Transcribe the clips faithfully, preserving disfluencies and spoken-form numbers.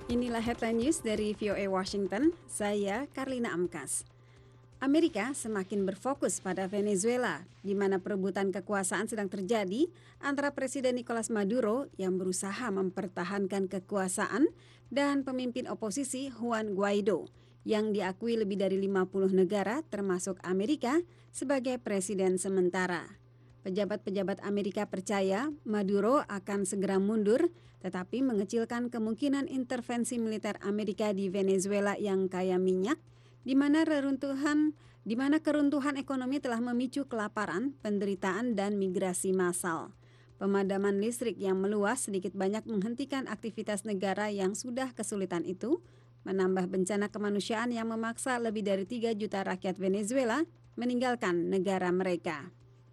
Inilah headline news dari V O A Washington, saya Karlina Amkas. Amerika semakin berfokus pada Venezuela, di mana perebutan kekuasaan sedang terjadi antara Presiden Nicolas Maduro yang berusaha mempertahankan kekuasaan dan pemimpin oposisi Juan Guaido, yang diakui lebih dari lima puluh negara termasuk Amerika sebagai presiden sementara. Pejabat-pejabat Amerika percaya Maduro akan segera mundur, tetapi mengecilkan kemungkinan intervensi militer Amerika di Venezuela yang kaya minyak, di mana reruntuhan, di mana keruntuhan ekonomi telah memicu kelaparan, penderitaan, dan migrasi massal. Pemadaman listrik yang meluas sedikit banyak menghentikan aktivitas negara yang sudah kesulitan itu, menambah bencana kemanusiaan yang memaksa lebih dari tiga juta rakyat Venezuela meninggalkan negara mereka.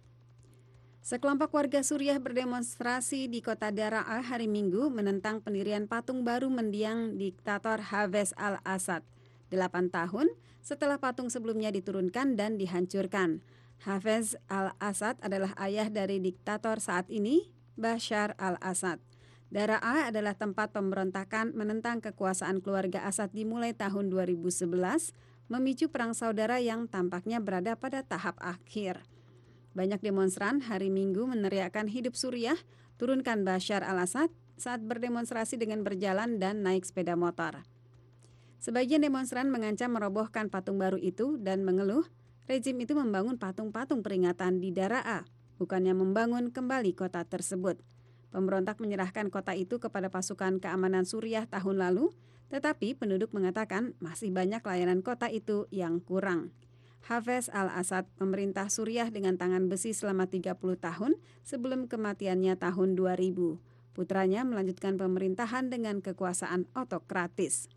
Sekelompok warga Suriah berdemonstrasi di kota Daraa hari Minggu menentang pendirian patung baru mendiang diktator Hafez al-Assad, delapan tahun setelah patung sebelumnya diturunkan dan dihancurkan. Hafez al-Assad adalah ayah dari diktator saat ini, Bashar al-Assad. Daraa adalah tempat pemberontakan menentang kekuasaan keluarga Assad dimulai tahun dua ribu sebelas, memicu perang saudara yang tampaknya berada pada tahap akhir. Banyak demonstran hari Minggu meneriakkan hidup Suriah, turunkan Bashar al-Assad saat berdemonstrasi dengan berjalan dan naik sepeda motor. Sebagian demonstran mengancam merobohkan patung baru itu dan mengeluh rezim itu membangun patung-patung peringatan di Daraa, bukannya membangun kembali kota tersebut. Pemberontak menyerahkan kota itu kepada pasukan keamanan Suriah tahun lalu, tetapi penduduk mengatakan masih banyak layanan kota itu yang kurang. Hafez al-Assad memerintah Suriah dengan tangan besi selama tiga puluh tahun sebelum kematiannya tahun dua ribu. Putranya melanjutkan pemerintahan dengan kekuasaan otokratis.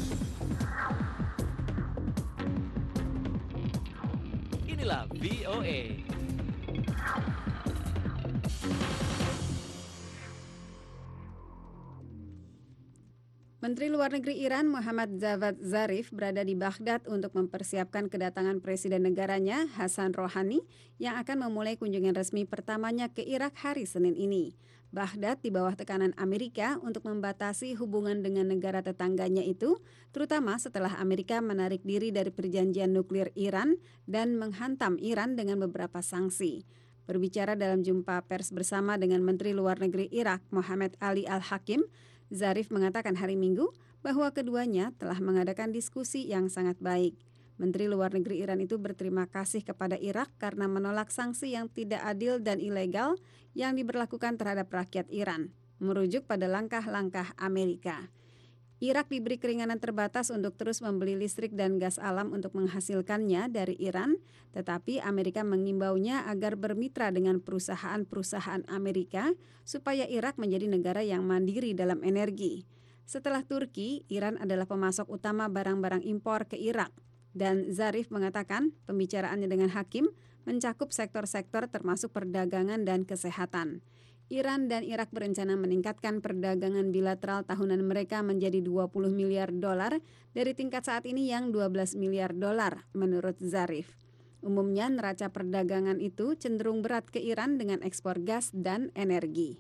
Inilah V O A. Menteri Luar Negeri Iran Muhammad Javad Zarif berada di Baghdad untuk mempersiapkan kedatangan Presiden negaranya Hassan Rouhani yang akan memulai kunjungan resmi pertamanya ke Irak hari Senin ini. Baghdad di bawah tekanan Amerika untuk membatasi hubungan dengan negara tetangganya itu, terutama setelah Amerika menarik diri dari perjanjian nuklir Iran dan menghantam Iran dengan beberapa sanksi. Berbicara dalam jumpa pers bersama dengan Menteri Luar Negeri Irak Mohammed Ali Al-Hakim, Zarif mengatakan hari Minggu bahwa keduanya telah mengadakan diskusi yang sangat baik. Menteri Luar Negeri Iran itu berterima kasih kepada Irak karena menolak sanksi yang tidak adil dan ilegal yang diberlakukan terhadap rakyat Iran, merujuk pada langkah-langkah Amerika. Irak diberi keringanan terbatas untuk terus membeli listrik dan gas alam untuk menghasilkannya dari Iran, tetapi Amerika mengimbaunya agar bermitra dengan perusahaan-perusahaan Amerika supaya Irak menjadi negara yang mandiri dalam energi. Setelah Turki, Iran adalah pemasok utama barang-barang impor ke Irak, dan Zarif mengatakan pembicaraannya dengan Hakim mencakup sektor-sektor termasuk perdagangan dan kesehatan. Iran dan Irak berencana meningkatkan perdagangan bilateral tahunan mereka menjadi dua puluh miliar dolar dari tingkat saat ini yang dua belas miliar dolar, menurut Zarif. Umumnya neraca perdagangan itu cenderung berat ke Iran dengan ekspor gas dan energi.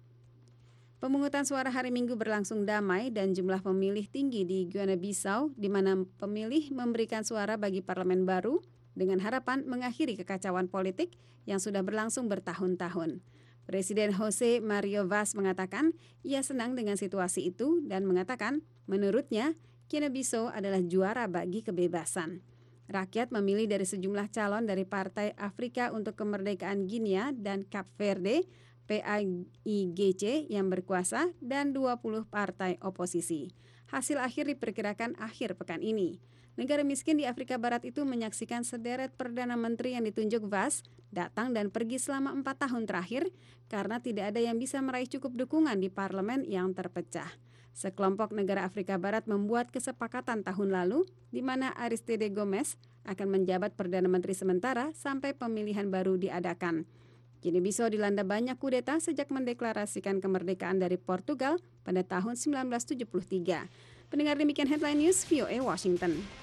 Pemungutan suara hari Minggu berlangsung damai dan jumlah pemilih tinggi di Guinea-Bissau, di mana pemilih memberikan suara bagi parlemen baru dengan harapan mengakhiri kekacauan politik yang sudah berlangsung bertahun-tahun. Presiden Jose Mario Vaz mengatakan ia senang dengan situasi itu dan mengatakan menurutnya Guinea-Bissau adalah juara bagi kebebasan. Rakyat memilih dari sejumlah calon dari Partai Afrika untuk Kemerdekaan Guinea dan Kap Verde, P A I G C yang berkuasa, dan dua puluh partai oposisi. Hasil akhir diperkirakan akhir pekan ini. Negara miskin di Afrika Barat itu menyaksikan sederet Perdana Menteri yang ditunjuk Vaz datang dan pergi selama empat tahun terakhir karena tidak ada yang bisa meraih cukup dukungan di parlemen yang terpecah. Sekelompok negara Afrika Barat membuat kesepakatan tahun lalu di mana Aristide Gomes akan menjabat Perdana Menteri sementara sampai pemilihan baru diadakan. Guinea-Bissau dilanda banyak kudeta sejak mendeklarasikan kemerdekaan dari Portugal pada tahun seribu sembilan ratus tujuh puluh tiga. Pendengar, demikian headline news V O A Washington.